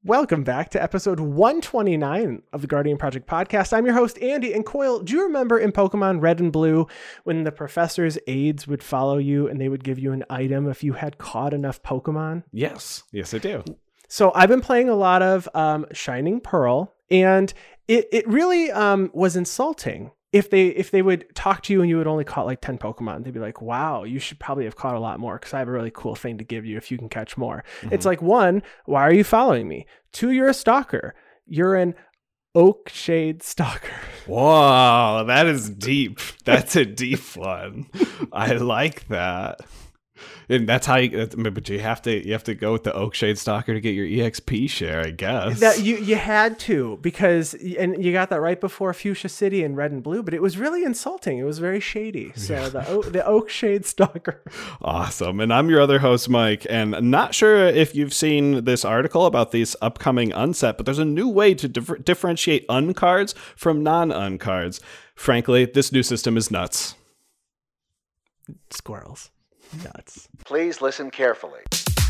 Welcome back to episode 129 of the Guardian Project podcast. I'm your host, Andy. And Coyle, do you remember in Pokemon Red and Blue when the professor's aides would follow you and they would give you an item if you had caught enough Pokemon? Yes, I do. So I've been playing a lot of Shining Pearl, and it really was insulting. If they would talk to you and you had only caught like 10 Pokemon, they'd be like, wow, you should probably have caught a lot more because I have a really cool thing to give you if you can catch more. Mm-hmm. It's like, one, why are you following me? Two, you're a stalker. You're an Oakshade stalker. Whoa, that is deep. That's a deep one. I like that. And that's how but you have to go with the Oakshade Stalker to get your EXP share, I guess. That you had to, because, and you got that right before Fuchsia City and Red and Blue, but it was really insulting. It was very shady. So yeah. the Oakshade Stalker. Awesome. And I'm your other host, Mike, and I'm not sure if you've seen this article about these upcoming unset, but there's a new way to differentiate uncards from non-uncards. Frankly, this new system is nuts. Squirrels. Nuts. Please listen carefully.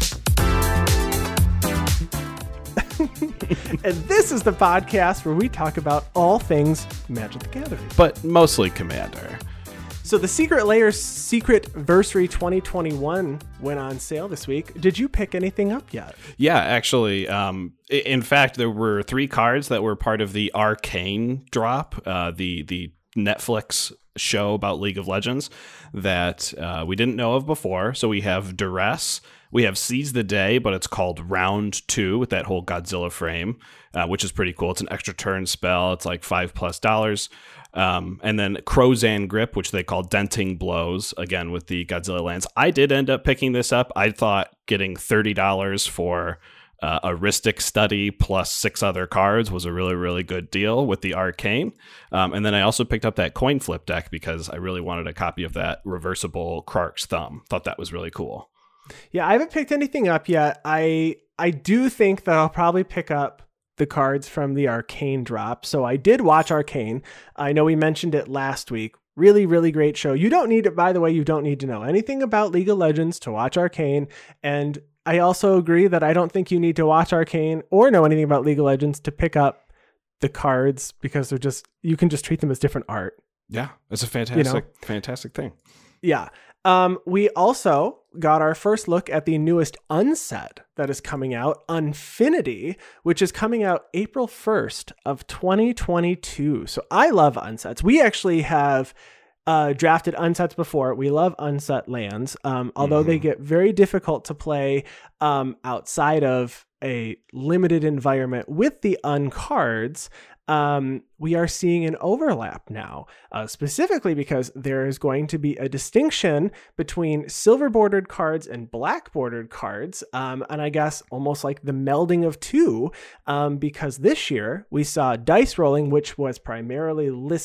And this is the podcast where we talk about all things Magic the Gathering, but mostly Commander. So the Secret Lair Secretversary 2021 went on sale this week. Did you pick anything up yet? Yeah, actually. In fact, there were 3 cards that were part of the Arcane drop, the Netflix show about League of Legends that we didn't know of before. So we have Duress, we have Seize the Day, but it's called Round 2 with that whole Godzilla frame, which is pretty cool. It's an extra turn spell. It's like $5+. And then Crozan Grip, which they call Denting Blows, again with the Godzilla lands. I did end up picking this up. I thought getting $30 for a Rhystic Study plus 6 other cards was a really, really good deal with the Arcane. And then I also picked up that coin flip deck because I really wanted a copy of that reversible Krark's Thumb. Thought that was really cool. Yeah, I haven't picked anything up yet. I do think that I'll probably pick up the cards from the Arcane drop. So I did watch Arcane. I know we mentioned it last week. Really, really great show. You don't need it, by the way, you don't need to know anything about League of Legends to watch Arcane. And I also agree that I don't think you need to watch Arcane or know anything about League of Legends to pick up the cards because you can just treat them as different art. Yeah, it's a fantastic thing. Yeah. We also got our first look at the newest unset that is coming out, Unfinity, which is coming out April 1st of 2022. So I love unsets. We actually have drafted unsets before. We love unset lands, although they get very difficult to play outside of a limited environment with the uncards. We are seeing an overlap now, specifically because there is going to be a distinction between silver bordered cards and black bordered cards. And I guess almost like the melding of two, because this year we saw dice rolling, which was primarily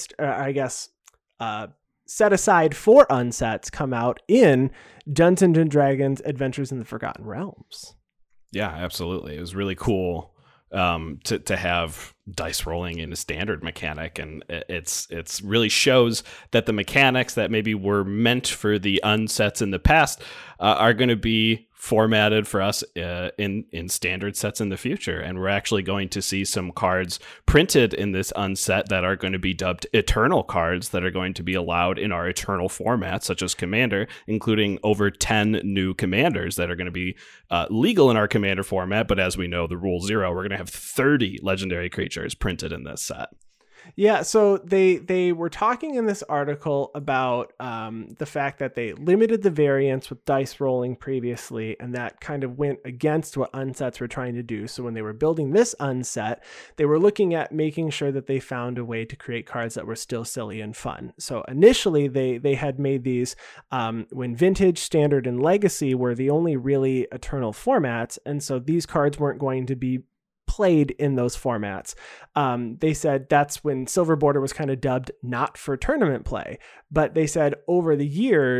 set aside for unsets, come out in Dungeons and Dragons Adventures in the Forgotten Realms. Yeah, absolutely. It was really cool to have dice rolling in a standard mechanic, and it's really shows that the mechanics that maybe were meant for the unsets in the past are going to be formatted for us in standard sets in the future, and we're actually going to see some cards printed in this unset that are going to be dubbed Eternal cards that are going to be allowed in our Eternal format, such as Commander, including over 10 new Commanders that are going to be legal in our Commander format. But as we know, the rule 0, we're going to have 30 legendary creatures printed in this set. Yeah, so they were talking in this article about the fact that they limited the variance with dice rolling previously, and that kind of went against what unsets were trying to do. So when they were building this unset, they were looking at making sure that they found a way to create cards that were still silly and fun. So initially, they had made these when Vintage, Standard, and Legacy were the only really Eternal formats, and so these cards weren't going to be played in those formats. They said that's when Silver Border was kind of dubbed not for tournament play, but they said over the years,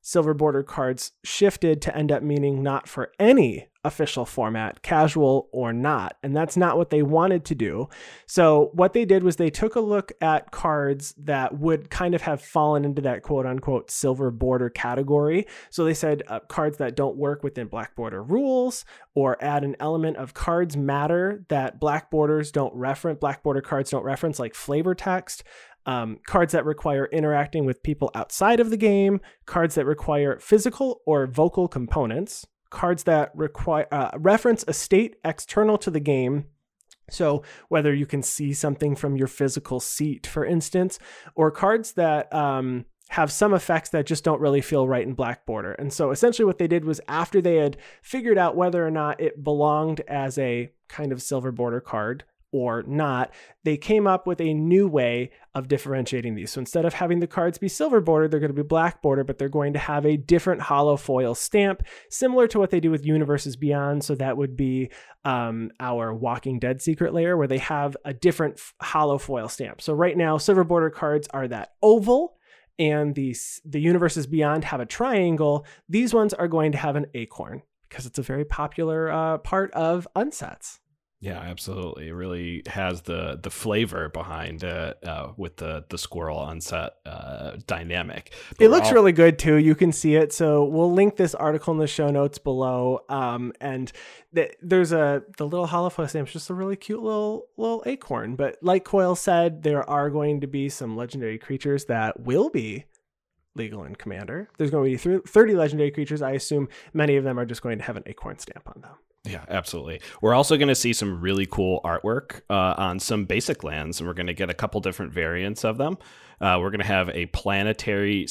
silver border cards shifted to end up meaning not for any official format, casual or not. And that's not what they wanted to do. So what they did was they took a look at cards that would kind of have fallen into that quote unquote silver border category. So they said cards that don't work within black border rules, or add an element of cards matter that black border cards don't reference, like flavor text. Cards that require interacting with people outside of the game, cards that require physical or vocal components, cards that require reference a state external to the game. So whether you can see something from your physical seat, for instance, or cards that have some effects that just don't really feel right in black border. And so essentially what they did was, after they had figured out whether or not it belonged as a kind of silver border card or not, they came up with a new way of differentiating these. So instead of having the cards be silver bordered, they're going to be black bordered, but they're going to have a different hollow foil stamp, similar to what they do with Universes Beyond. So that would be our Walking Dead secret layer, where they have a different hollow foil stamp. So right now, silver border cards are that oval, and the Universes Beyond have a triangle. These ones are going to have an acorn, because it's a very popular part of unsets. Yeah, absolutely. It really has the flavor behind with the squirrel unset dynamic. But it looks really good too. You can see it. So we'll link this article in the show notes below. And there's the little hollow foil stamp. It's just a really cute little acorn. But like Coyle said, there are going to be some legendary creatures that will be legal in Commander. There's going to be 30 legendary creatures. I assume many of them are just going to have an acorn stamp on them. Yeah, absolutely. We're also going to see some really cool artwork on some basic lands, and we're going to get a couple different variants of them. We're going to have a planetary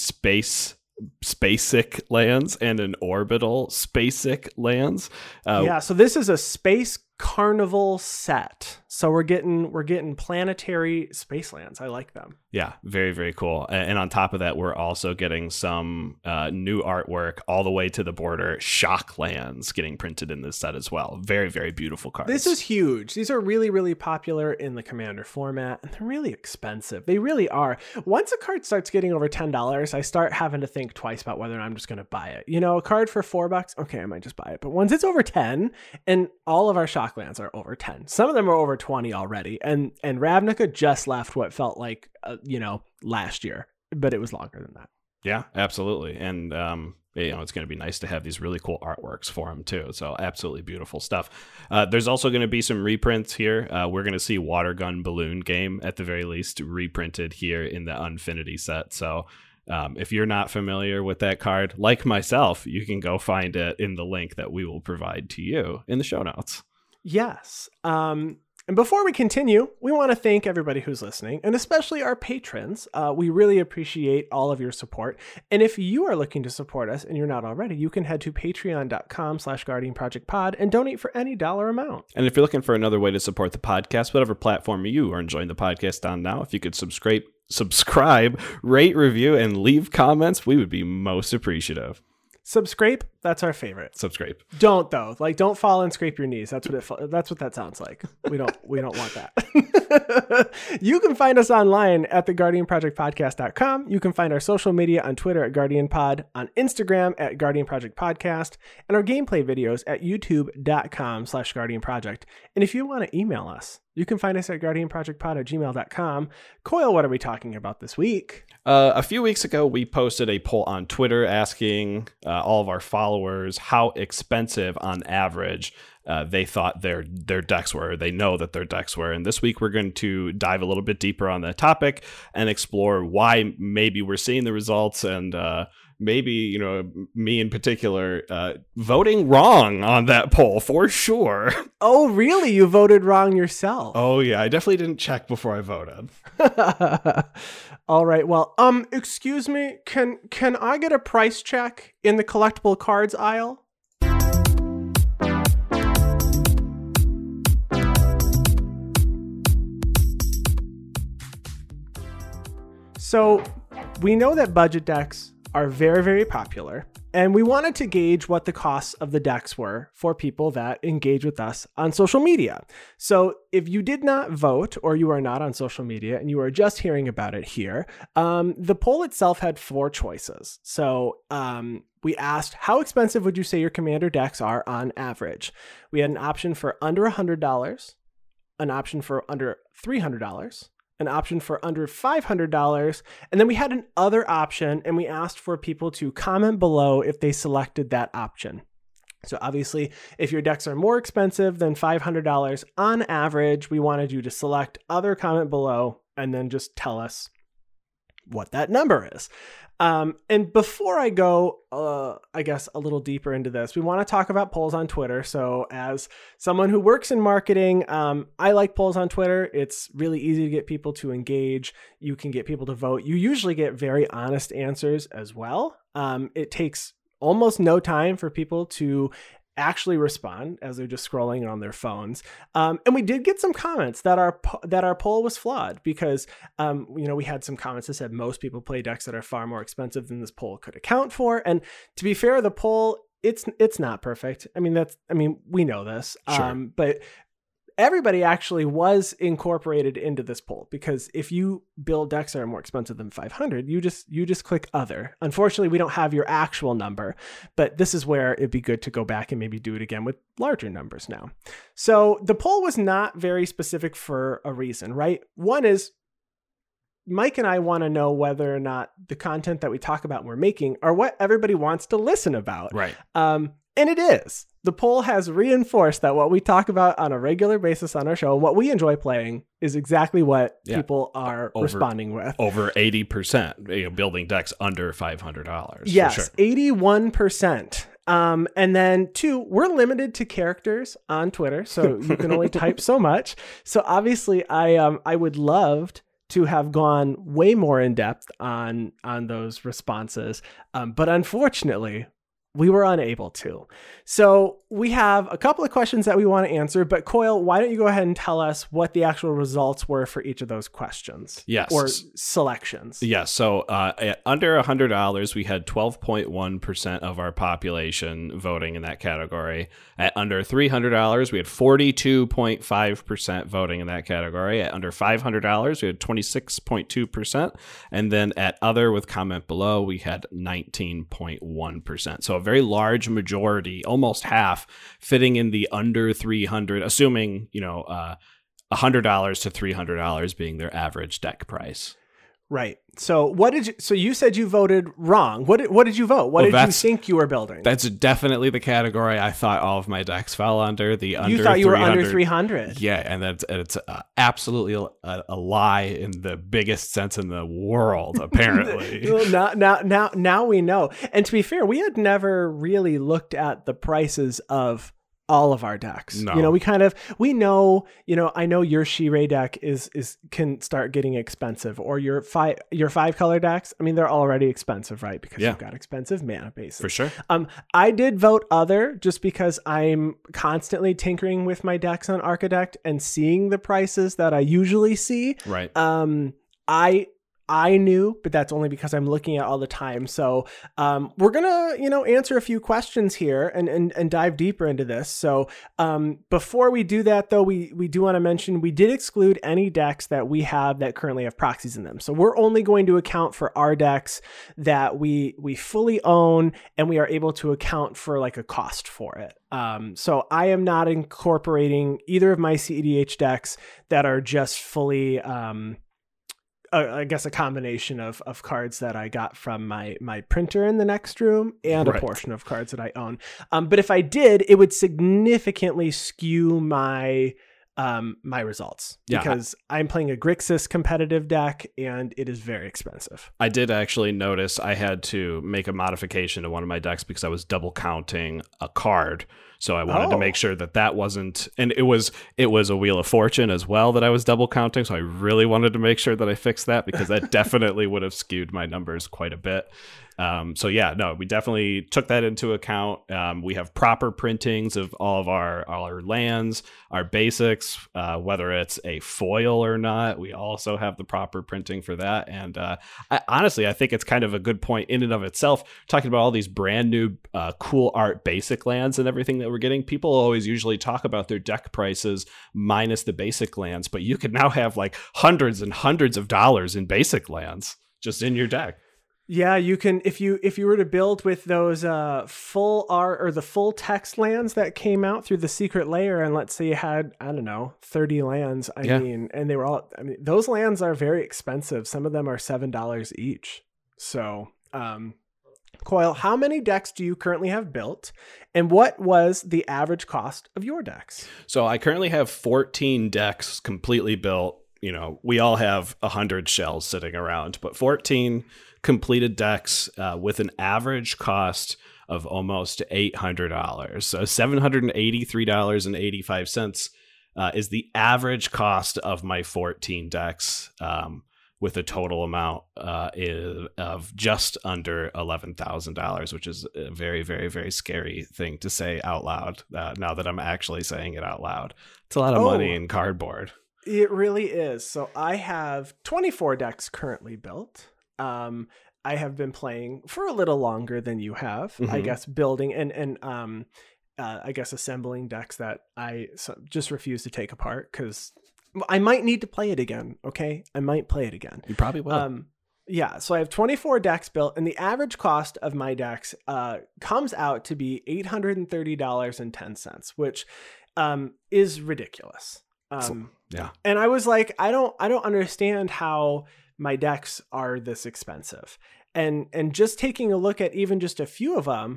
spaceic lands and an orbital spaceic lands. So this is a space carnival set. So we're getting planetary space lands. I like them. Yeah, very, very cool. And on top of that, we're also getting some new artwork all the way to the border. Shock lands getting printed in this set as well. Very, very beautiful cards. This is huge. These are really, really popular in the Commander format, and they're really expensive. They really are. Once a card starts getting over $10, I start having to think twice about whether I'm just going to buy it. You know, a card for $4, okay, I might just buy it. But once it's over 10, and all of our shock lands are over 10, some of them are over 20 already, and Ravnica just left what felt like last year, but it was longer than that. Yeah, absolutely. And it's going to be nice to have these really cool artworks for them too. So absolutely beautiful stuff. There's also going to be some reprints here. We're going to see Water Gun Balloon Game at the very least reprinted here in the Unfinity set. So if you're not familiar with that card, like myself, you can go find it in the link that we will provide to you in the show notes. Yes. And before we continue, we want to thank everybody who's listening, and especially our patrons. We really appreciate all of your support. And if you are looking to support us and you're not already, you can head to patreon.com/guardianprojectpod and donate for any dollar amount. And if you're looking for another way to support the podcast, whatever platform you are enjoying the podcast on now, if you could subscribe, rate, review, and leave comments, we would be most appreciative. Subscribe, that's our favorite. Subscribe. Don't though. Don't fall and scrape your knees. That's what that sounds like. We don't want that. You can find us online at theguardianprojectpodcast.com. You can find our social media on Twitter at GuardianPod, on Instagram at Guardian Project Podcast, and our gameplay videos at youtube.com/GuardianProject. And if you want to email us, you can find us at guardianprojectpod@gmail.com. Coyle, what are we talking about this week? A few weeks ago, we posted a poll on Twitter asking all of our followers how expensive on average they thought their decks were. They know that their decks were. And this week, we're going to dive a little bit deeper on that topic and explore why maybe we're seeing the results, and maybe, me in particular, voting wrong on that poll for sure. Oh, really? You voted wrong yourself? Oh, yeah. I definitely didn't check before I voted. All right. Well, excuse me. Can I get a price check in the collectible cards aisle? So we know that budget decks are very, very popular. And we wanted to gauge what the costs of the decks were for people that engage with us on social media. So if you did not vote or you are not on social media and you are just hearing about it here, the poll itself had 4 choices. So we asked, how expensive would you say your Commander decks are on average? We had an option for under $100, an option for under $300, an option for under $500, and then we had an other option, and we asked for people to comment below if they selected that option. So obviously, if your decks are more expensive than $500 on average, we wanted you to select other comment below and then just tell us what that number is. And before I go, I guess a little deeper into this, we want to talk about polls on Twitter. So as someone who works in marketing, I like polls on Twitter. It's really easy to get people to engage. You can get people to vote. You usually get very honest answers as well. It takes almost no time for people to actually respond as they're just scrolling on their phones. And we did get some comments that our poll was flawed because, we had some comments that said most people play decks that are far more expensive than this poll could account for. And to be fair, the poll, it's not perfect. We know this, Sure. but everybody actually was incorporated into this poll because if you build decks that are more expensive than 500, you just click other. Unfortunately, we don't have your actual number, but this is where it'd be good to go back and maybe do it again with larger numbers now. So the poll was not very specific for a reason, right? One is Mike and I want to know whether or not the content that we talk about and we're making are what everybody wants to listen about. Right. And it is. The poll has reinforced that what we talk about on a regular basis on our show, what we enjoy playing, is exactly what people are responding with. Over 80%, building decks under $500. Yes, for sure. 81%. And then 2, we're limited to characters on Twitter, so you can only type so much. So obviously, I would love to have gone way more in depth on those responses, but unfortunately, we were unable to. So we have a couple of questions that we want to answer, but Coyle, why don't you go ahead and tell us what the actual results were for each of those questions? Yes. Or selections. Yes. So at under $100, we had 12.1% of our population voting in that category. At under $300, we had 42.5% voting in that category. At under $500, we had 26.2%. And then at other with comment below, we had 19.1%. So a very large majority, almost half, fitting in the under 300, assuming, $100 to $300 being their average deck price. Right. So so you said you voted wrong. What did you vote? What did you think you were building? That's definitely the category I thought all of my decks fell under. The under. You thought you were under 300. Yeah, and it's absolutely a lie in the biggest sense in the world. Apparently, now we know. And to be fair, we had never really looked at the prices of all of our decks. No. I know your Shirei deck can start getting expensive, or your 5 color decks. They're already expensive, right? Because you've got expensive mana bases. For sure. I did vote other just because I'm constantly tinkering with my decks on Architect and seeing the prices that I usually see. Right. I knew, but that's only because I'm looking at all the time. So we're going to, answer a few questions here and dive deeper into this. So before we do that, though, we do want to mention we did exclude any decks that we have that currently have proxies in them. So we're only going to account for our decks that we fully own, and we are able to account for like a cost for it. So I am not incorporating either of my CEDH decks that are just fully... I guess a combination of cards that I got from my printer in the next room and a portion of cards that I own. But if I did, it would significantly skew my results because I'm playing a Grixis competitive deck and it is very expensive. I did actually notice I had to make a modification to one of my decks because I was double counting a card. So I wanted to make sure that wasn't, and it was a Wheel of Fortune as well that I was double counting. So I really wanted to make sure that I fixed that because that definitely would have skewed my numbers quite a bit. So yeah, no, we definitely took that into account. We have proper printings of all of our lands, our basics, whether it's a foil or not. We also have the proper printing for that. And honestly, I think it's kind of a good point in and of itself, talking about all these brand new cool art basic lands and everything that we're getting. People always usually talk about their deck prices minus the basic lands, but you could now have like hundreds and hundreds of dollars in basic lands just in your deck. Yeah, you can, if you were to build with those full art or the full text lands that came out through the secret layer, and let's say you had, I don't know, 30 lands, I mean, and they were all, I mean, those lands are very expensive. Some of them are $7 each. So, Coil, how many decks do you currently have built, and what was the average cost of your decks? So I currently have 14 decks completely built. You know, we all have 100 shells sitting around, but 14 completed decks with an average cost of almost $800. So $783.85 is the average cost of my 14 decks, with a total amount of just under $11,000, which is a very, very, very scary thing to say out loud now that I'm actually saying it out loud. It's a lot of money in cardboard. It really is. So I have 24 decks currently built. I have been playing for a little longer than you have, I guess, building and I guess assembling decks that I just refuse to take apart because I might need to play it again. Okay. I might play it again. You probably will. Yeah. So I have 24 decks built, and the average cost of my decks comes out to be $830.10, which is ridiculous. Yeah. And I was like, I don't understand how my decks are this expensive. And just taking a look at even just a few of them,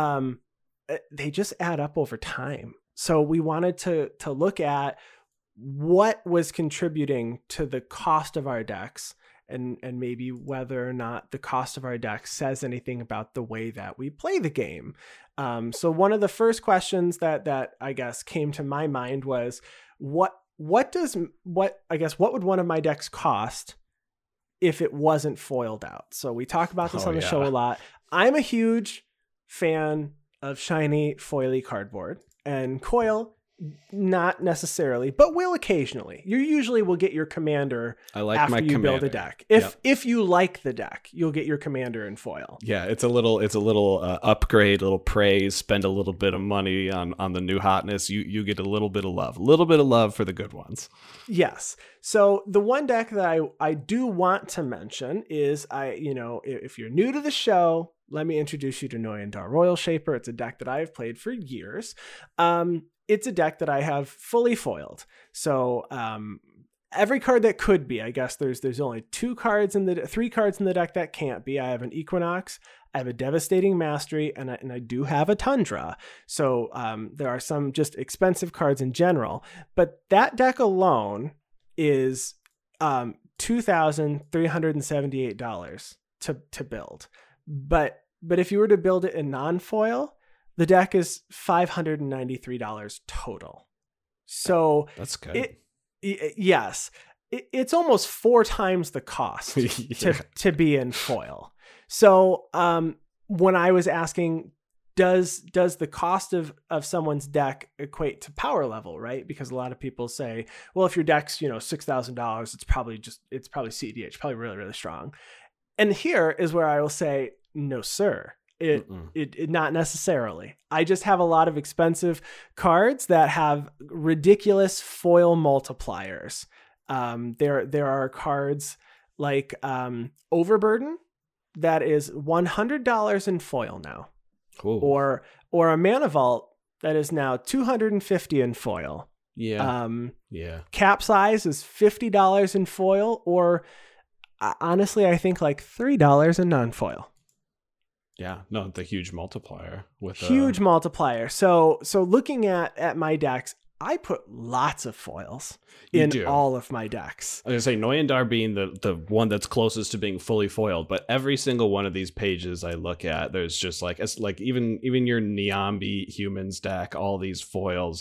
they just add up over time. So we wanted to look at what was contributing to the cost of our decks, and maybe whether or not the cost of our decks says anything about the way that we play the game. So one of the first questions that I guess came to my mind was, what would one of my decks cost if it wasn't foiled out? So we talk about this on the show a lot. I'm a huge fan of shiny foily cardboard, and Coil, not necessarily, but will occasionally. You usually will get your commander after you build a deck. If you like the deck, you'll get your commander in foil. Yeah, it's a little upgrade, a little praise, spend a little bit of money on the new hotness. You get a little bit of love for the good ones. Yes. So the one deck that I do want to mention is, if you're new to the show, let me introduce you to Noyandar Royal Shaper. It's a deck that I have played for years. It's a deck that I have fully foiled. So every card that could be, I guess there's only 3 cards in the deck that can't be. I have an Equinox, I have a Devastating Mastery, and I do have a Tundra. So there are some just expensive cards in general, but that deck alone is $2,378 to build. But if you were to build it in non-foil, the deck is $593 total. So that's good. Yes, it's almost 4 times the cost to be in foil. So when I was asking, does the cost of someone's deck equate to power level, right? Because a lot of people say, well, if your deck's $6,000, it's probably CEDH, probably really, really strong. And here is where I will say, no, sir. It not necessarily. I just have a lot of expensive cards that have ridiculous foil multipliers. There are cards like Overburden that is $100 in foil now. Cool. Or a Mana Vault that is now $250 in foil. Yeah. Capsize is $50 in foil, or honestly, I think like $3 in non-foil. Yeah, no, the huge multiplier multiplier. So looking at my decks, I put lots of foils in all of my decks. I was gonna say Noyandar being the one that's closest to being fully foiled, but every single one of these pages I look at, there's just even your Niambi humans deck, all these foils.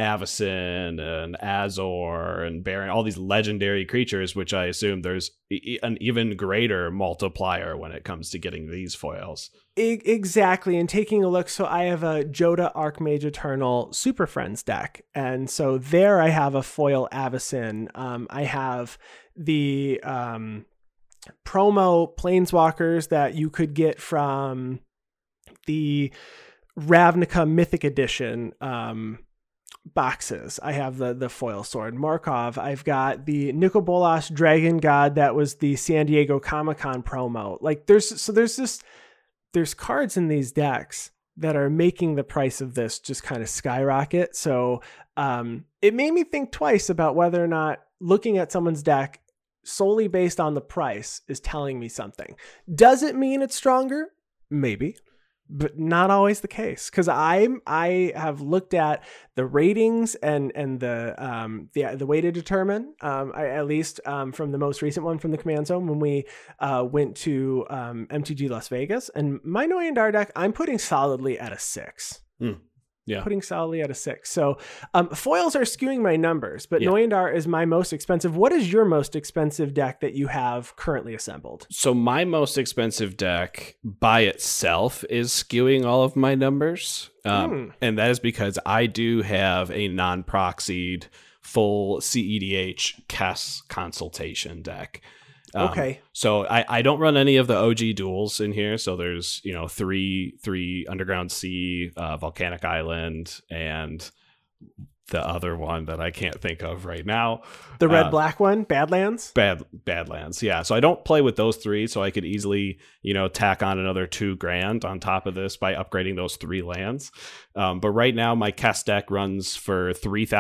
Avacyn and Azor and Baron, all these legendary creatures, which I assume there's an even greater multiplier when it comes to getting these foils. Exactly. And taking a look, so I have a Jodah Archmage Eternal Super Friends deck. And so there I have a foil Avacyn. I have the promo Planeswalkers that you could get from the Ravnica Mythic Edition boxes. I have the foil sword Markov. I've got the Nicol Bolas Dragon God that was the San Diego Comic-Con promo. Like there's cards in these decks that are making the price of this just kind of skyrocket. So it made me think twice about whether or not looking at someone's deck solely based on the price is telling me something. Does it mean it's stronger? Maybe. But not always the case, because I have looked at the ratings and the way to determine, at least from the most recent one from the Command Zone when we went to MTG Las Vegas, and my Noyandar deck I'm putting solidly at a 6. Yeah. Putting solidly at a 6. So foils are skewing my numbers, but yeah. Noyandar is my most expensive. What is your most expensive deck that you have currently assembled? So my most expensive deck by itself is skewing all of my numbers. And that is because I do have a non-proxied full CEDH Kess consultation deck. Okay. So I don't run any of the OG duels in here. So there's, three Underground Sea, Volcanic Island, and the other one that I can't think of right now. The red-black one, Badlands? Badlands, yeah. So I don't play with those 3, so I could easily, tack on another $2,000 on top of this by upgrading those 3 lands. But right now, my Kess deck runs for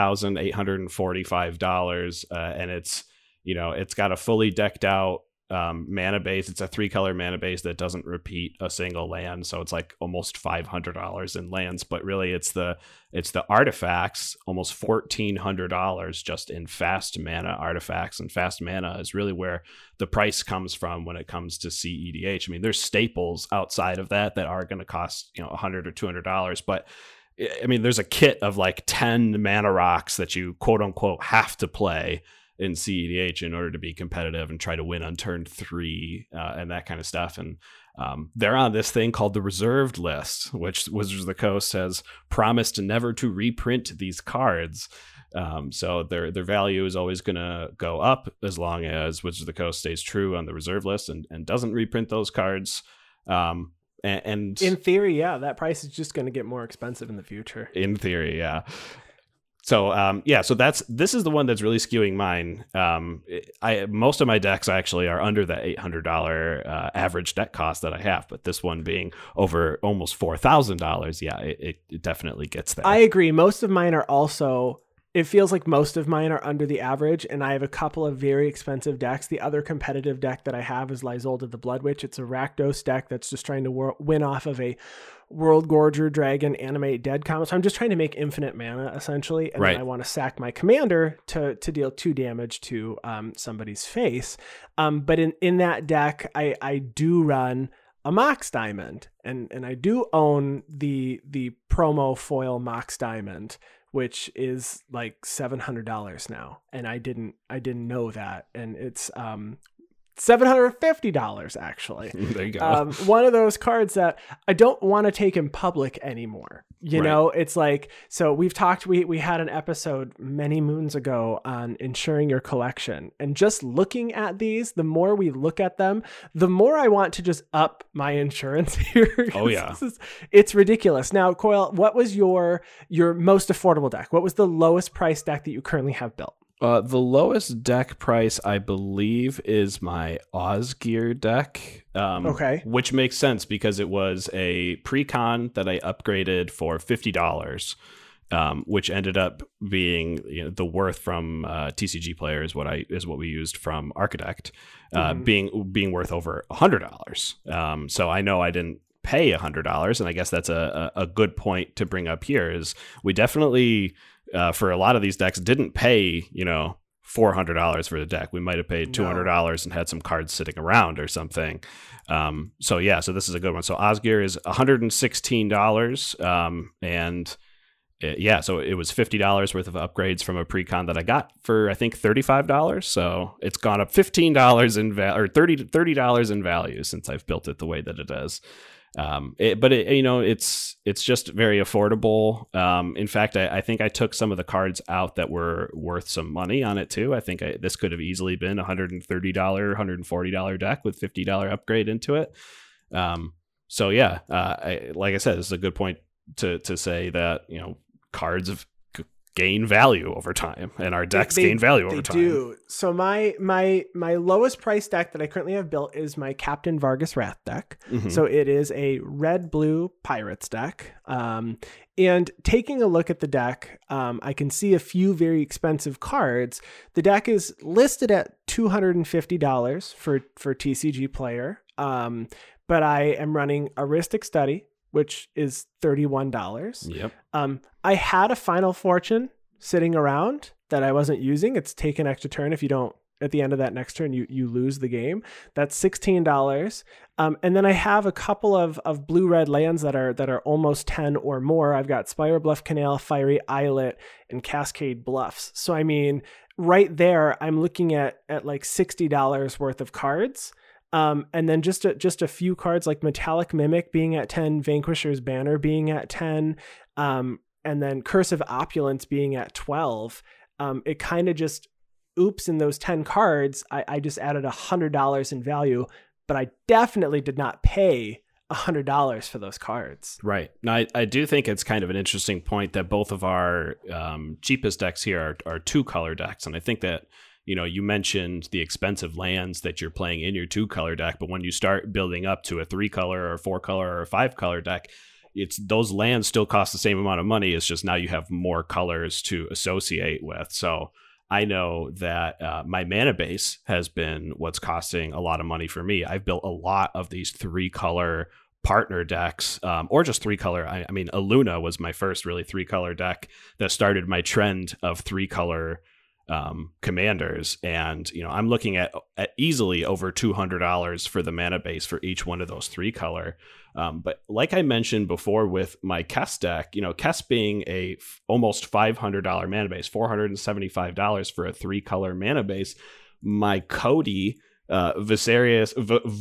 $3,845, and it's got a fully decked out mana base. It's a 3-color mana base that doesn't repeat a single land, so it's like almost $500 in lands. But really, it's the artifacts, almost $1,400 just in fast mana artifacts. And fast mana is really where the price comes from when it comes to CEDH. I mean, there's staples outside of that are going to cost $100 or $200, but I mean, there's a kit of like 10 mana rocks that you quote unquote have to play in CEDH in order to be competitive and try to win on turn 3 and that kind of stuff. And they're on this thing called the reserved list, which Wizards of the Coast has promised never to reprint these cards. So their value is always going to go up as long as Wizards of the Coast stays true on the reserve list and doesn't reprint those cards. And in theory, yeah, that price is just going to get more expensive in the future. In theory, yeah. So so this is the one that's really skewing mine. Most of my decks actually are under the $800 average deck cost that I have, but this one being over almost $4,000, yeah, it definitely gets there. I agree. Most of mine are also. It feels like most of mine are under the average, and I have a couple of very expensive decks. The other competitive deck that I have is Lysolda the Blood Witch. It's a Rakdos deck that's just trying to win off of a World Gorger Dragon Animate Dead combo. So I'm just trying to make infinite mana, essentially, and right. then I want to sack my commander to deal 2 damage to somebody's face. But in that deck, I do run a Mox Diamond, and I do own the promo foil Mox Diamond, which is like $700 now, and I didn't know that, and it's $750 actually. There you go. One of those cards that I don't want to take in public anymore. You know, it's like, so we've talked, we had an episode many moons ago on insuring your collection, and just looking at these, the more we look at them, the more I want to just up my insurance here. Oh yeah. It's ridiculous. Now, Coyle, what was your most affordable deck? What was the lowest price deck that you currently have built? The lowest deck price, I believe, is my Osgir deck. Okay. Which makes sense because it was a pre-con that I upgraded for $50, which ended up being the worth from TCG Player is what we used from Architect, being worth over $100. So I know I didn't pay $100, and I guess that's a good point to bring up here. Is we definitely for a lot of these decks didn't pay $400 for the deck. We might have paid $200 and had some cards sitting around or something. So this is a good one. So Osgir is $116, and So it was $50 worth of upgrades from a pre-con that I got for, I think, $35. So it's gone up $15 in value, or $30 in value since I've built it the way that it is. It's just very affordable. In fact, I think I took some of the cards out that were worth some money on it too. I think this could have easily been $130, $140 deck with $50 upgrade into it. Like I said, this is a good point to say that, cards gain value over time, and our decks gain value over time. They do. So my lowest price deck that I currently have built is my Captain Vargas Wrath deck. Mm-hmm. So it is a red-blue Pirates deck. And taking a look at the deck, I can see a few very expensive cards. The deck is listed at $250 for TCG Player. But I am running Aristic Study, which is $31. Yep. I had a Final Fortune sitting around that I wasn't using. It's take an extra turn. If you don't, at the end of that next turn, you lose the game. That's $16. And then I have a couple of blue-red lands that are almost 10 or more. I've got Spire Bluff Canal, Fiery Islet, and Cascade Bluffs. So I mean, right there, I'm looking at like $60 worth of cards. And then just a few cards like Metallic Mimic being at 10, Vanquisher's Banner being at 10, and then Curse of Opulence being at 12. It kind of just oops in those 10 cards. I just added $100 in value, but I definitely did not pay $100 for those cards. Right. Now, I do think it's kind of an interesting point that both of our cheapest decks here are 2-color decks. And I think that, you mentioned the expensive lands that you're playing in your 2-color deck, but when you start building up to a 3-color or 4-color or a 5-color deck, it's those lands still cost the same amount of money. It's just now you have more colors to associate with. So I know that my mana base has been what's costing a lot of money for me. I've built a lot of these 3-color partner decks, or just 3-color. I mean, Aluna was my first really 3-color deck that started my trend of 3-color commanders, and I'm looking at easily over $200 for the mana base for each one of those 3-color. But like I mentioned before with my Kess deck, Kess being a almost $500 mana base, $475 for a 3-color mana base, my Cody Vociferous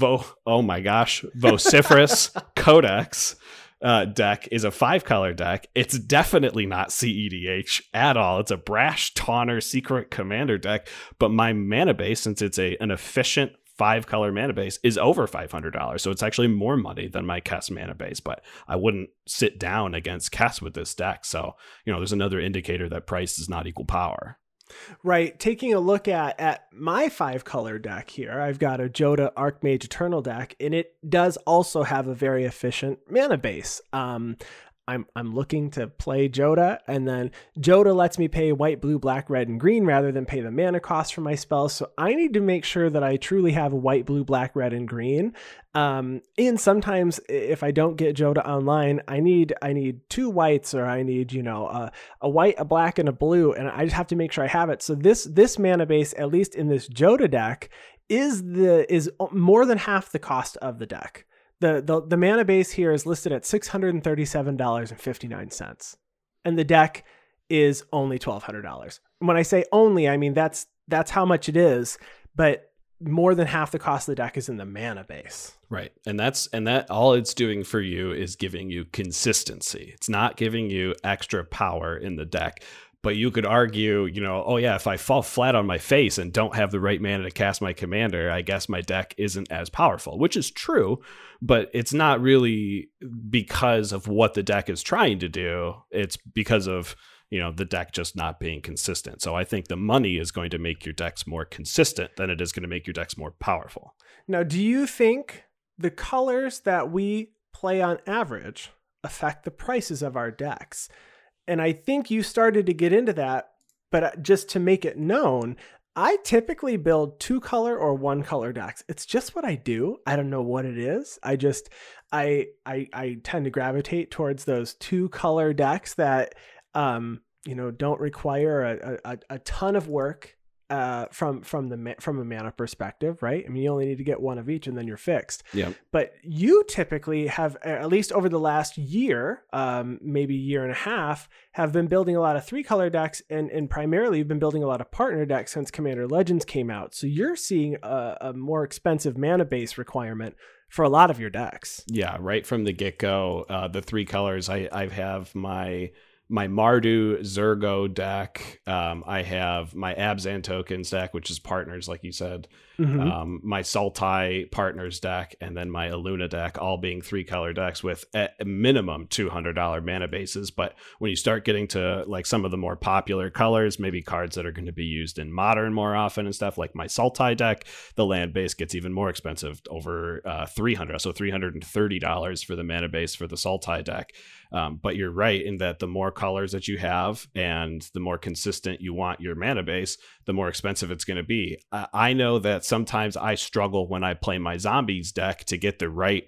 Codex deck is a 5-color deck. It's definitely not CEDH at all. It's a Brash Taunter Secret Commander deck, but my mana base, since it's an efficient 5-color mana base, is over $500. So it's actually more money than my Kess mana base, but I wouldn't sit down against Kess with this deck. So, there's another indicator that price does not equal power. Right. Taking a look at my 5-color deck here, I've got a Jodah Archmage Eternal deck, and it does also have a very efficient mana base. I'm looking to play Jodah, and then Jodah lets me pay white, blue, black, red, and green rather than pay the mana cost for my spells. So I need to make sure that I truly have a white, blue, black, red, and green. And sometimes if I don't get Jodah online, I need 2 whites, or I need, a white, a black, and a blue, and I just have to make sure I have it. So this mana base, at least in this Jodah deck, is more than half the cost of the deck. The mana base here is listed at $637.59, and the deck is only $1,200. When I say only, I mean that's how much it is, but more than half the cost of the deck is in the mana base. Right. And that all it's doing for you is giving you consistency. It's not giving you extra power in the deck. But you could argue, if I fall flat on my face and don't have the right mana to cast my commander, I guess my deck isn't as powerful, which is true, but it's not really because of what the deck is trying to do. It's because of, the deck just not being consistent. So I think the money is going to make your decks more consistent than it is going to make your decks more powerful. Now, do you think the colors that we play on average affect the prices of our decks? And I think you started to get into that, but just to make it known, I typically build 2-color or 1-color decks. It's just what I do. I don't know what it is. I tend to gravitate towards those 2-color decks that, don't require a ton of work from a mana perspective, right? I mean, you only need to get one of each and then you're fixed. Yeah. But you typically have, at least over the last year, maybe year and a half, have been building a lot of 3-color decks, and primarily you've been building a lot of partner decks since Commander Legends came out. So you're seeing a more expensive mana base requirement for a lot of your decks. Yeah, right from the get-go, the 3 colors, I have my Mardu Zergo deck. I have my Abzan tokens deck, which is partners, like you said. Mm-hmm. My Sultai partners deck, and then my Aluna deck, all being 3-color decks with at a minimum $200 mana bases. But when you start getting to like some of the more popular colors, maybe cards that are going to be used in Modern more often and stuff, like my Sultai deck, the land base gets even more expensive, over $300, so $330 for the mana base for the Sultai deck. But you're right in that the more colors that you have and the more consistent you want your mana base, the more expensive it's going to be. I know that sometimes I struggle when I play my zombies deck to get the right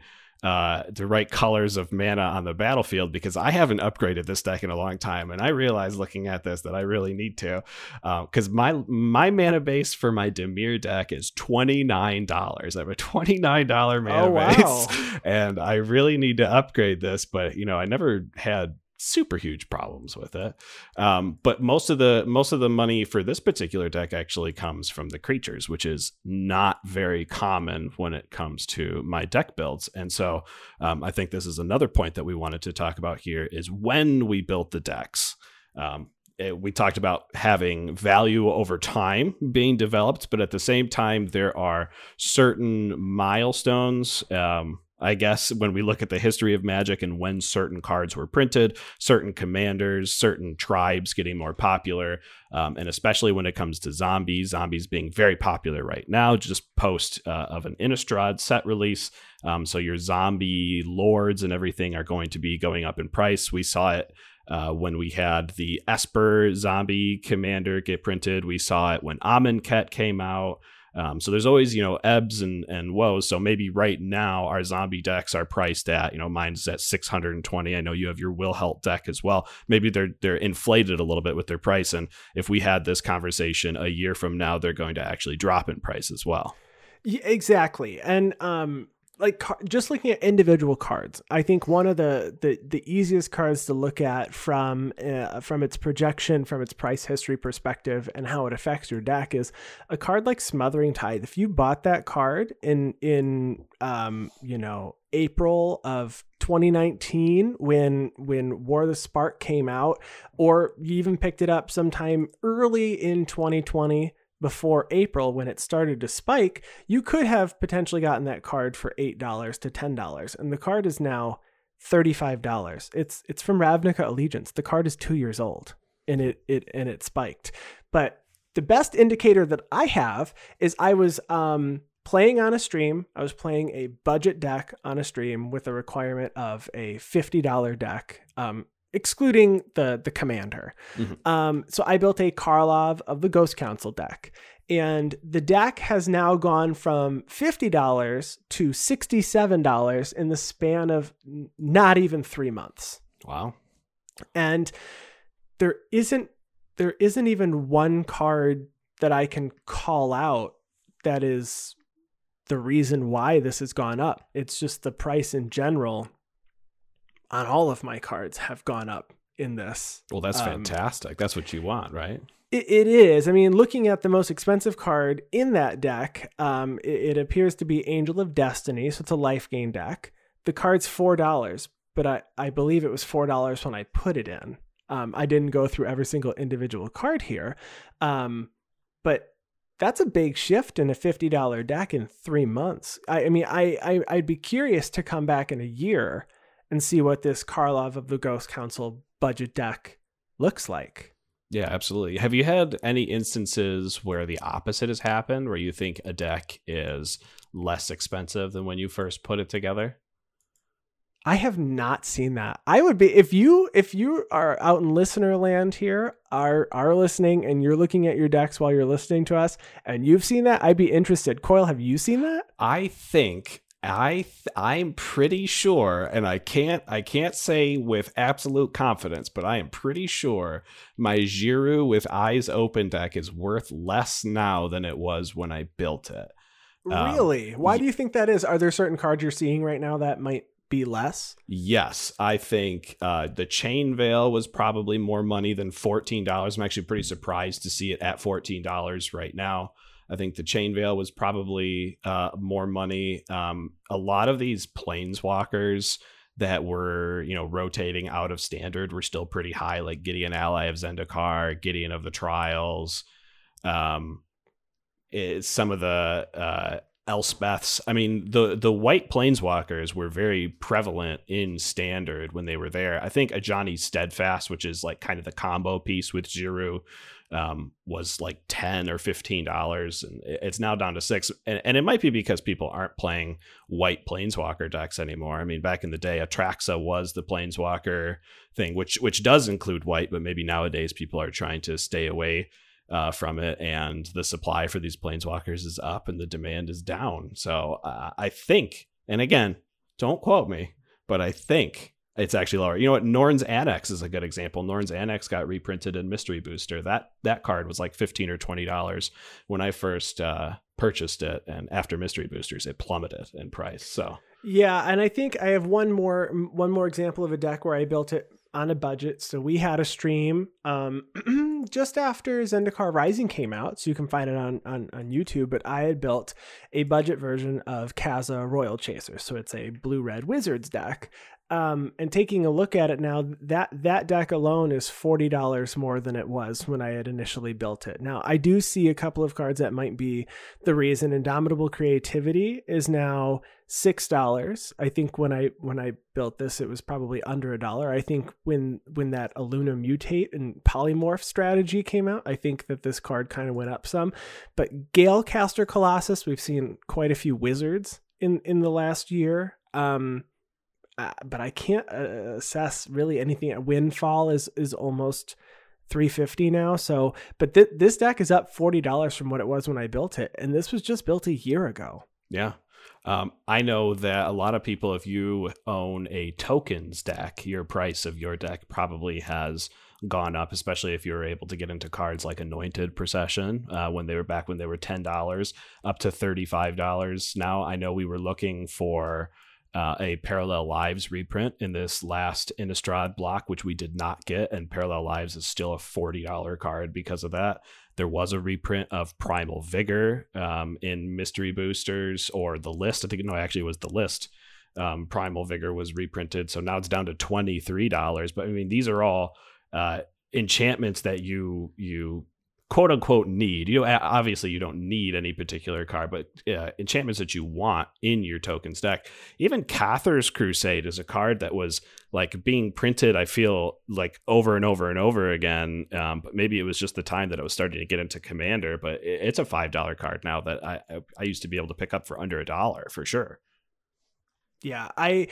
colors of mana on the battlefield, because I haven't upgraded this deck in a long time, and I realize looking at this that I really need to, because my mana base for my Dimir deck is $29. I have a $29 mana base, and I really need to upgrade this, but I never had super huge problems with it. But most of the money for this particular deck actually comes from the creatures, which is not very common when it comes to my deck builds. And so I think this is another point that we wanted to talk about here, is when we built the decks. We talked about having value over time being developed, but at the same time, there are certain milestones, I guess, when we look at the history of Magic and when certain cards were printed, certain commanders, certain tribes getting more popular, and especially when it comes to zombies being very popular right now, just post of an Innistrad set release. So your zombie lords and everything are going to be going up in price. We saw it when we had the Esper zombie commander get printed. We saw it when Amonkhet came out. So there's always, ebbs and woes. So maybe right now our zombie decks are priced at, mine's at 620. I know you have your Wilhelt deck as well. Maybe they're inflated a little bit with their price. And if we had this conversation a year from now, they're going to actually drop in price as well. Yeah, exactly. And, just looking at individual cards, I think one of the easiest cards to look at from its projection, from its price history perspective, and how it affects your deck is a card like Smothering Tithe. If you bought that card in April of 2019 when War of the Spark came out, or you even picked it up sometime early in 2020, before April when it started to spike, you could have potentially gotten that card for $8 to $10. And the card is now $35. It's from Ravnica Allegiance. The card is 2 years old and it spiked. But the best indicator that I have is I was playing on a stream. I was playing a budget deck on a stream with a requirement of a $50 deck, excluding the commander. Mm-hmm. So I built a Karlov of the Ghost Council deck, and the deck has now gone from $50 to $67 in the span of not even 3 months. Wow. And there isn't even one card that I can call out that is the reason why this has gone up. It's just the price in general on all of my cards have gone up in this. Well, that's fantastic. That's what you want, right? It is. I mean, looking at the most expensive card in that deck, it appears to be Angel of Destiny, so it's a life gain deck. The card's $4, but I believe it was $4 when I put it in. I didn't go through every single individual card here, but that's a big shift in a $50 deck in 3 months. I mean, I'd be curious to come back in a year and see what this Karlov of the Ghost Council budget deck looks like. Yeah, absolutely. Have you had any instances where the opposite has happened, where you think a deck is less expensive than when you first put it together? I have not seen that. I would be, if you are out in listener land here, are listening and you're looking at your decks while you're listening to us and you've seen that, I'd be interested. Coyle, have you seen that? I think I'm pretty sure, and I can't say with absolute confidence, but I am pretty sure my Giroux with Eyes Open deck is worth less now than it was when I built it. Really? Why do you think that is? Are there certain cards you're seeing right now that might be less? Yes, I think the Chain Veil was probably more money than $14. I'm actually pretty surprised to see it at $14 right now. I think the Chain Veil was probably more money. A lot of these Planeswalkers that were, rotating out of Standard were still pretty high, like Gideon Ally of Zendikar, Gideon of the Trials, some of the Elspeths. I mean, the white Planeswalkers were very prevalent in Standard when they were there. I think Ajani Steadfast, which is like kind of the combo piece with Giroux, was like $10 or $15, and it's now down to $6. And it might be because people aren't playing white Planeswalker decks anymore. I mean, back in the day, Atraxa was the Planeswalker thing, which does include white, but maybe nowadays people are trying to stay away from it, and the supply for these Planeswalkers is up and the demand is down. So I think, and again, don't quote me, but I think it's actually lower. You know what? Norn's Annex is a good example. Norn's Annex got reprinted in Mystery Booster. That card was like $15 or $20 when I first purchased it, and after Mystery Boosters, it plummeted in price. So yeah, and I think I have one more example of a deck where I built it on a budget. So we had a stream just after Zendikar Rising came out, so you can find it on YouTube, but I had built a budget version of Kaza Royal Chaser. So it's a blue-red Wizards deck. And taking a look at it now, that deck alone is $40 more than it was when I had initially built it. Now, I do see a couple of cards that might be the reason. Indomitable Creativity is now $6. I think when I built this, it was probably under $1. I think when that Aluna Mutate and Polymorph strategy came out, I think that this card kind of went up some. But Galecaster Colossus, we've seen quite a few Wizards in the last year. But I can't assess really anything. Windfall is almost $350 now. So, but this deck is up $40 from what it was when I built it, and this was just built a year ago. Yeah. I know that a lot of people, if you own a tokens deck, your price of your deck probably has gone up, especially if you're able to get into cards like Anointed Procession when they were $10 up to $35 now. I know we were looking for a Parallel Lives reprint in this last Innistrad block, which we did not get, and Parallel Lives is still a $40 card because of that. There was a reprint of Primal Vigor in Mystery Boosters, or the list. I think, no, actually it was the list. Primal Vigor was reprinted, so now it's down to $23. But I mean, these are all enchantments that you quote unquote need. Obviously you don't need any particular card, but enchantments that you want in your tokens deck. Even Cather's Crusade is a card that was like being printed, I feel like, over and over and over again. But maybe it was just the time that I was starting to get into Commander, but it's a $5 card now that I used to be able to pick up for under $1 for sure. Yeah,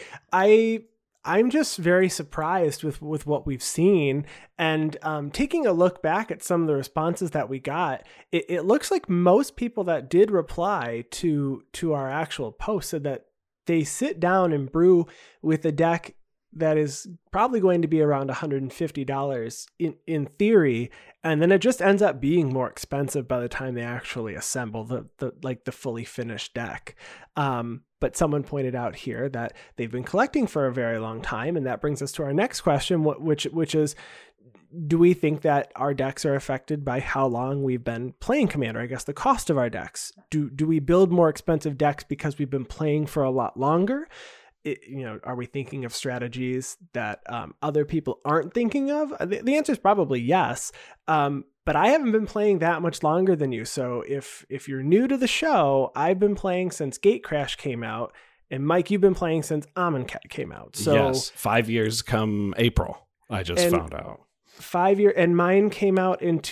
I'm just very surprised with what we've seen, and taking a look back at some of the responses that we got, it looks like most people that did reply to our actual post said that they sit down and brew with a deck that is probably going to be around $150 in theory, and then it just ends up being more expensive by the time they actually assemble the fully finished deck. But someone pointed out here that they've been collecting for a very long time, and that brings us to our next question, which is, do we think that our decks are affected by how long we've been playing Commander? I guess the cost of our decks. Do we build more expensive decks because we've been playing for a lot longer? Are we thinking of strategies that other people aren't thinking of? The answer is probably yes. But I haven't been playing that much longer than you. So if you're new to the show, I've been playing since Gatecrash came out, and Mike, you've been playing since Amonkhet came out. So yes, 5 years come April. I just found out. 5 year, and mine came out in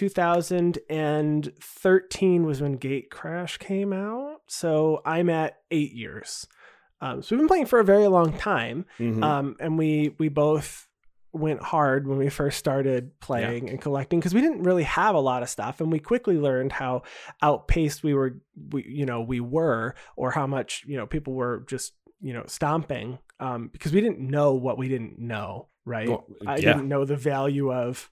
2013 was when Gatecrash came out. So I'm at 8 years. So we've been playing for a very long time. Mm-hmm. And we both went hard when we first started playing and collecting, because we didn't really have a lot of stuff, and we quickly learned how outpaced we were, or how much, people were just, stomping, because we didn't know what we didn't know, right? Well, I didn't know the value of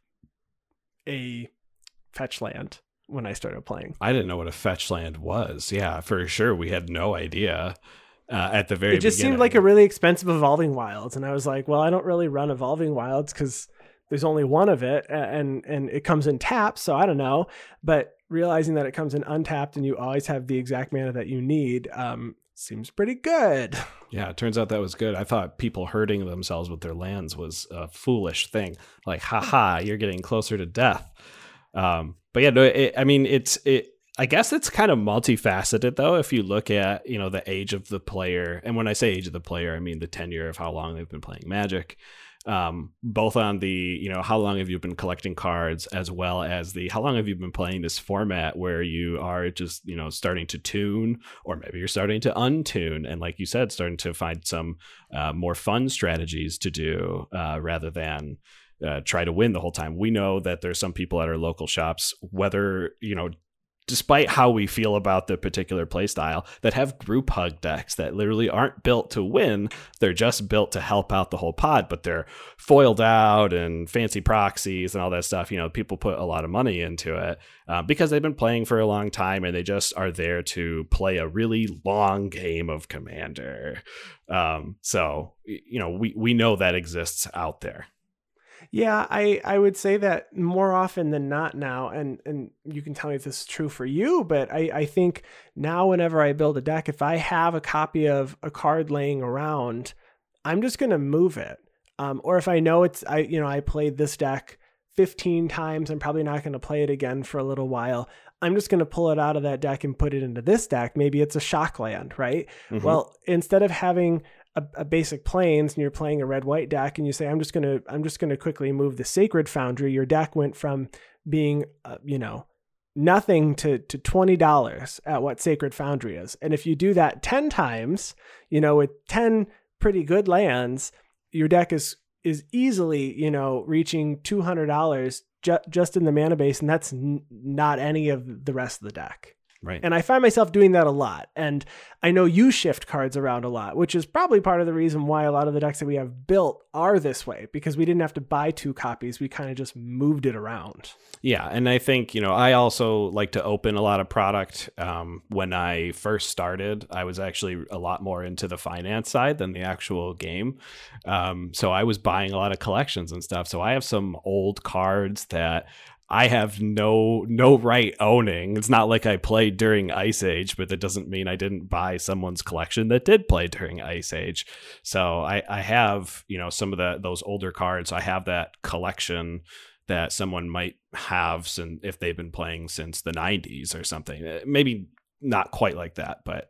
a fetch land when I started playing. I didn't know what a fetch land was. Yeah, for sure. We had no idea at the very beginning. It just seemed like a really expensive Evolving Wilds. And I was like, well, I don't really run Evolving Wilds because there's only one of it, and it comes in taps. So I don't know. But realizing that it comes in untapped and you always have the exact mana that you need seems pretty good. Yeah, it turns out that was good. I thought people hurting themselves with their lands was a foolish thing. Like, haha, you're getting closer to death. But yeah, no, I guess it's kind of multifaceted though. If you look at, the age of the player, and when I say age of the player, I mean the tenure of how long they've been playing Magic, both on the, how long have you been collecting cards, as well as the, how long have you been playing this format where you are just, starting to tune, or maybe you're starting to untune. And like you said, starting to find some more fun strategies to do rather than try to win the whole time. We know that there's some people at our local shops, whether, despite how we feel about the particular play style, that have group hug decks that literally aren't built to win. They're just built to help out the whole pod, but they're foiled out and fancy proxies and all that stuff. People put a lot of money into it because they've been playing for a long time, and they just are there to play a really long game of Commander. So, we know that exists out there. Yeah, I would say that more often than not now, and you can tell me if this is true for you, but I think now whenever I build a deck, if I have a copy of a card laying around, I'm just going to move it. Or if I know I played this deck 15 times, I'm probably not going to play it again for a little while. I'm just going to pull it out of that deck and put it into this deck. Maybe it's a shock land, right? Mm-hmm. Well, instead of having a basic plains and you're playing a red-white deck and you say, I'm just going to quickly move the Sacred Foundry, your deck went from being, nothing to $20 at what Sacred Foundry is. And if you do that 10 times, with 10 pretty good lands, your deck is easily, reaching $200 just in the mana base. And that's not any of the rest of the deck. Right. And I find myself doing that a lot. And I know you shift cards around a lot, which is probably part of the reason why a lot of the decks that we have built are this way, because we didn't have to buy 2 copies. We kind of just moved it around. Yeah. And I think, I also like to open a lot of product. When I first started, I was actually a lot more into the finance side than the actual game. So I was buying a lot of collections and stuff. So I have some old cards that I have no right owning. It's not like I played during Ice Age, but that doesn't mean I didn't buy someone's collection that did play during Ice Age. So I have, some of those older cards. I have that collection that someone might have if they've been playing since the 90s or something. Maybe not quite like that, but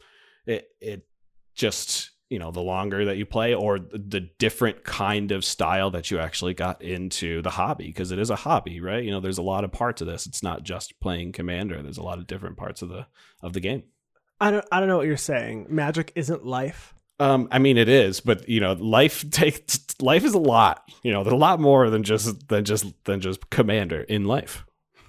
it just, the longer that you play, or the different kind of style that you actually got into the hobby, because it is a hobby, right? There's a lot of parts of this. It's not just playing Commander. There's a lot of different parts of the game. I don't know what you're saying. Magic isn't life. I mean, it is, but life is a lot. There's a lot more than just Commander in life.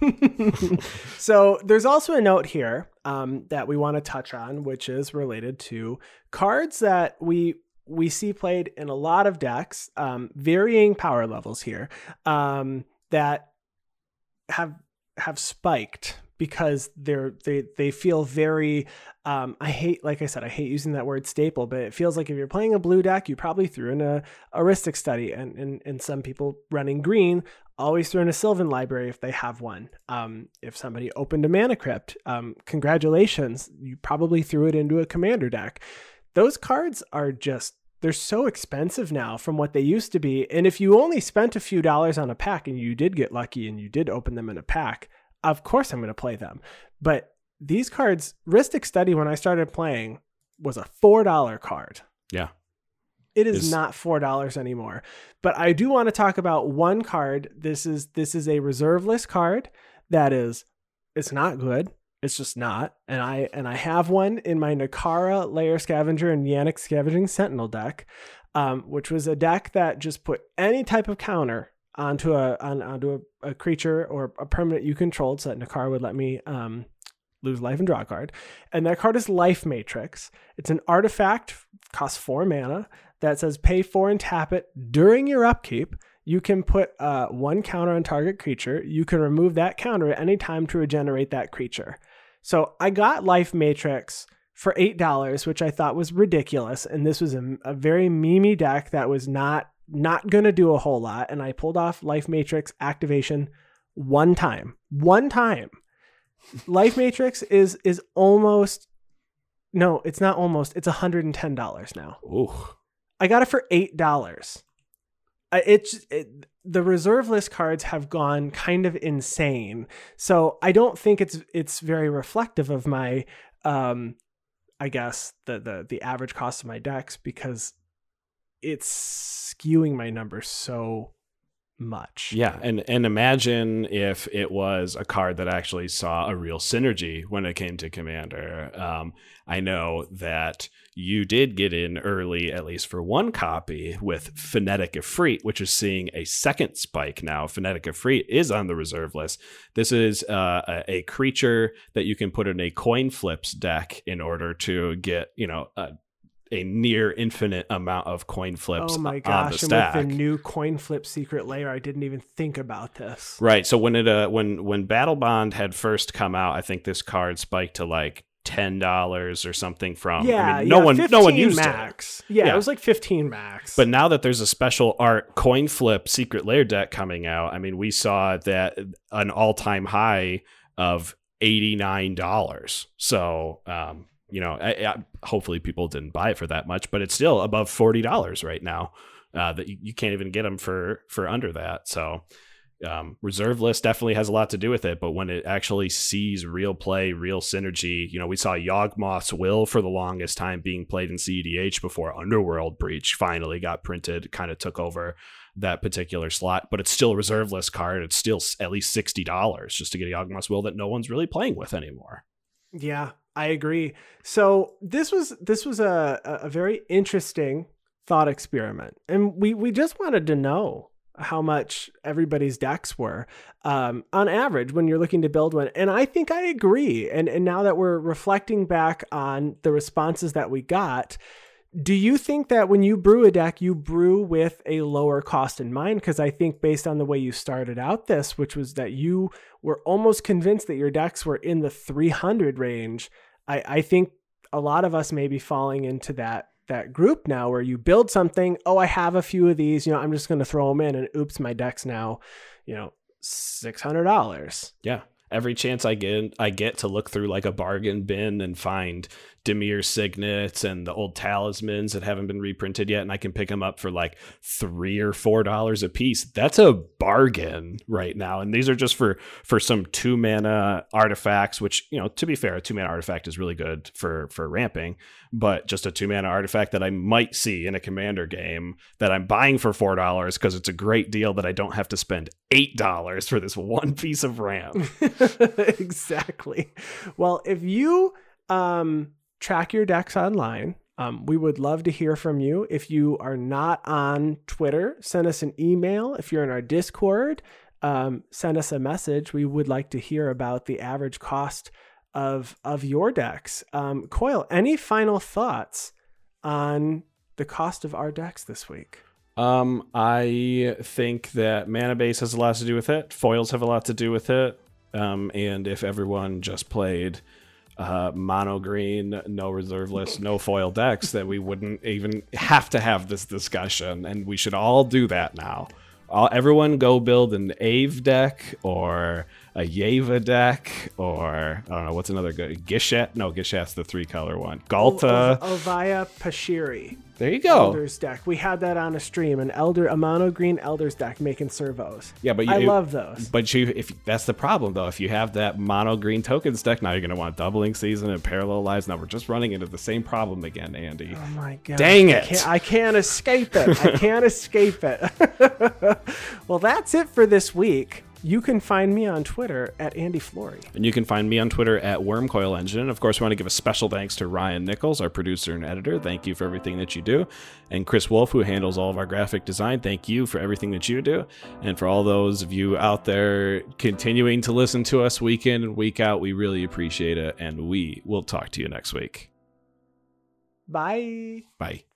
So there's also a note here that we want to touch on, which is related to cards that we see played in a lot of decks, varying power levels here, that have spiked because they feel very, I hate using that word staple, but it feels like if you're playing a blue deck, you probably threw in a Rhystic Study, and some people running green always throw in a Sylvan Library if they have one. If somebody opened a Mana Crypt, congratulations, you probably threw it into a Commander deck. Those cards are they're so expensive now from what they used to be. And if you only spent a few dollars on a pack and you did get lucky and you did open them in a pack, of course I'm going to play them. But these cards, Rhystic Study, when I started playing, was a $4 card. Yeah. It is not $4 anymore. But I do want to talk about one card. This is a reserve list card it's not good. It's just not. And I have one in my Nakara Lair Scavenger and Yannick Scavenging Sentinel deck. which was a deck that just put any type of counter onto a creature or a permanent you controlled, so that Nakar would let me lose life and draw a card. And that card is Life Matrix. It's an artifact, costs 4 mana, that says pay 4 and tap it. During your upkeep, you can put 1 counter on target creature. You can remove that counter at any time to regenerate that creature. So I got Life Matrix for $8, which I thought was ridiculous. And this was a very memey deck that was not going to do a whole lot. And I pulled off Life Matrix activation one time. Life Matrix is almost, no, it's not almost, it's $110 now. Ooh. I got it for $8. The reserve list cards have gone kind of insane. So I don't think it's very reflective of my, I guess the average cost of my decks, because it's skewing my numbers so much. Yeah, and imagine if it was a card that actually saw a real synergy when it came to Commander. I know that you did get in early, at least for one copy, with Phonetic Efreet, which is seeing a second spike now. Phonetic Efreet is on the reserve list. This is a creature that you can put in a coin flips deck in order to get, a near infinite amount of coin flips on the stack. Oh my gosh, and with the new coin flip secret layer, I didn't even think about this. Right. So when Battle Bond had first come out, I think this card spiked to like $10 or something from no one used max. It. Yeah, it was like 15 max. But now that there's a special art coin flip secret layer deck coming out, I mean, we saw that an all-time high of $89. So, hopefully people didn't buy it for that much, but it's still above $40 right now. That you can't even get them for under that. So reserve list definitely has a lot to do with it, but when it actually sees real play, real synergy, we saw Yawgmoth's Will for the longest time being played in CEDH before Underworld Breach finally got printed, kind of took over that particular slot, but it's still a reserve list card. It's still at least $60 just to get a Yawgmoth's Will that no one's really playing with anymore. Yeah, I agree. So this was a very interesting thought experiment, and we just wanted to know how much everybody's decks were on average when you're looking to build one. And I think I agree. And now that we're reflecting back on the responses that we got, do you think that when you brew a deck, you brew with a lower cost in mind? Because I think based on the way you started out this, which was that you were almost convinced that your decks were in the 300 range, I think a lot of us may be falling into that group now, where you build something, I have a few of these, I'm just going to throw them in, and oops, my deck's now, $600. Yeah. Every chance I get to look through like a bargain bin and find Dimir Signets and the old talismans that haven't been reprinted yet, and I can pick them up for like $3 or $4 a piece. That's a bargain right now. And these are just for some 2-mana artifacts, which, to be fair, a 2-mana artifact is really good for ramping, but just a 2-mana artifact that I might see in a Commander game that I'm buying for $4 because it's a great deal that I don't have to spend $8 for this one piece of ramp. Exactly. Well, if you track your decks online, we would love to hear from you. If you are not on Twitter, send us an email. If you're in our Discord, send us a message. We would like to hear about the average cost of your decks. Coyle, any final thoughts on the cost of our decks this week? I think that mana base has a lot to do with it. Foils have a lot to do with it. And if everyone just played mono green, no reserve list, no foil decks, then we wouldn't even have to have this discussion. And we should all do that now. Everyone go build an Ave deck or a Yeva deck, or I don't know, what's another good? Gishat? No, Gishat's the 3-color one. Galta. Ovaya Pashiri. There you go. Elders deck. We had that on a stream. A mono green Elders deck making servos. Yeah, but I love those. But if that's the problem though, if you have that mono green tokens deck, now you're gonna want Doubling Season and Parallel Lives. Now we're just running into the same problem again, Andy. Oh my god! Dang it! I can't escape it. I can't escape it. Well, that's it for this week. You can find me on Twitter at Andy Flory. And you can find me on Twitter at Wormcoil Engine. Of course, we want to give a special thanks to Ryan Nichols, our producer and editor. Thank you for everything that you do. And Chris Wolf, who handles all of our graphic design. Thank you for everything that you do. And for all those of you out there continuing to listen to us week in and week out, we really appreciate it. And we will talk to you next week. Bye. Bye.